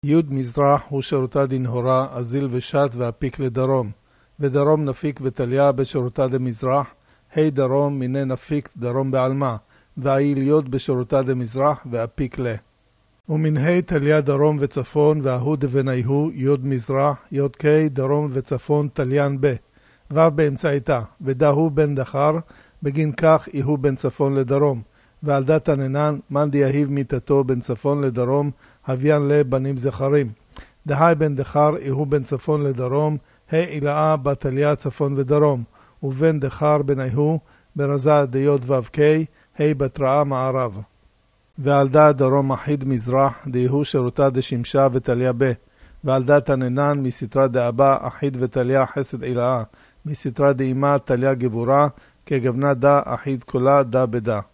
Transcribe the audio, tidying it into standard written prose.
יוד מזרח הוא שירותה דנהורה, אזיל ושת ואפיק לדרום, ודרום נפיק ותליה בשירותה דמזרח, ה' דרום מיני נפיק דרום בעלמה, והאיל יוד בשירותה דמזרח ואפיק לה. ומן ה' תליה דרום וצפון, וההוא דבניהו יוד מזרח, יוד קי דרום וצפון תליין ב, ו' באמצעיתה, ודהו בן דחר, בגין כך יהו בין צפון לדרום, ועל דת עננן, מן דיהיב מיתתו בין צפון לדרום, הביין לבנים זכרים. דהי בן דחר יהו בין צפון לדרום, אילאה בתליה צפון ודרום, ובן דחר בניהו, ברזה דיוד ו"ק, בתראה מערב. ועל דת דרום אחיד מזרח, דיהו שירותה דשמשה ותליה ב, ועל דת עננן מסתרה דאבא אחיד ותליה חסד אילאה, מסתרה דאימה תליה גבורה, כגבנה דה אחיד כולה דה בדה.